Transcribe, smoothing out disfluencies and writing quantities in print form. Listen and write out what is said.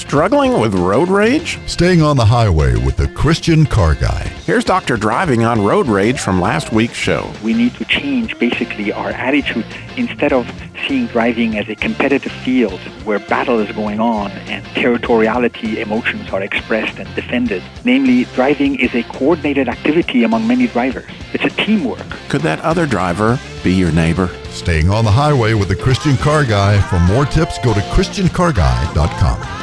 Struggling with road rage? Staying on the highway with the Christian Car Guy. Here's Dr. Driving on road rage from last week's show. We need to change basically our attitude. Instead of seeing driving as a competitive field where battle is going on and territoriality emotions are expressed and defended. Namely, driving is a coordinated activity among many drivers. It's a teamwork. Could that other driver be your neighbor? Staying on the highway with the Christian Car Guy. For more tips, go to ChristianCarGuy.com.